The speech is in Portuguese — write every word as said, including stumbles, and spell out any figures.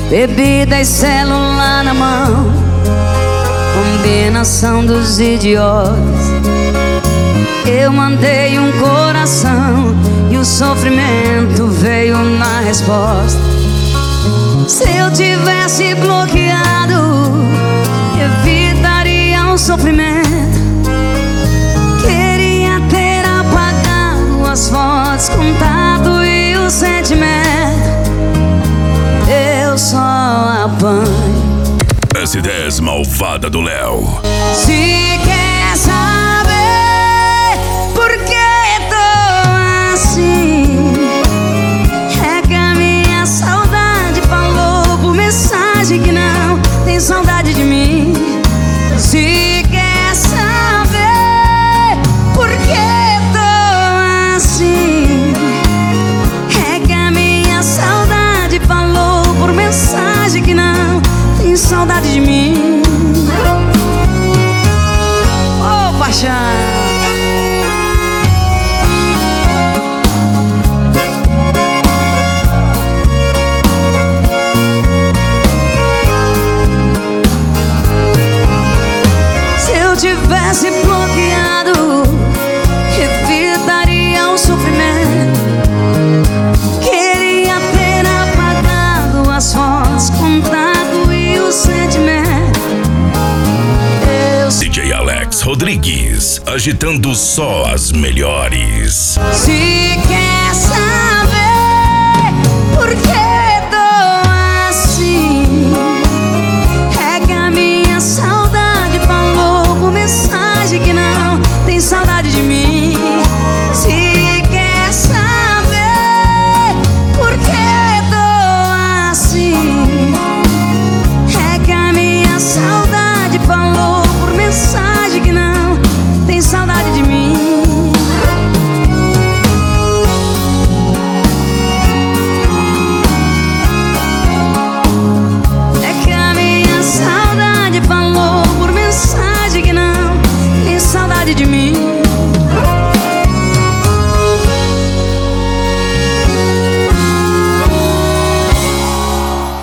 bebida e celular na mão, combinação dos idiotas. Eu mandei um coração e o sofrimento veio na resposta. Se eu tivesse bloqueado, evitaria o sofrimento. Queria ter apagado as fotos, contato e o sentimento. Eu só apanho. S dez Malvada do Léo. Se quer saber por que tô assim, é que a minha saudade falou por mensagem que não tem saudade de mim. Se quer saber por que tô assim, é que a minha saudade falou por mensagem que não tem saudade de mim. Ô, oh, paixão. Se eu tivesse bloqueado, evitaria o sofrimento. Queria ter apagado as fotos, contato e o sentimento. Eu... D J Alex Rodrigues, agitando só as melhores. Se quer saber por que tô assim, é que a minha saudade falou por mensagem que não tem saudade de mim. Se quer saber por que tô assim, é que a minha saudade falou por mensagem que não tem saudade de mim. É que a minha saudade falou por mensagem que não tem saudade de mim.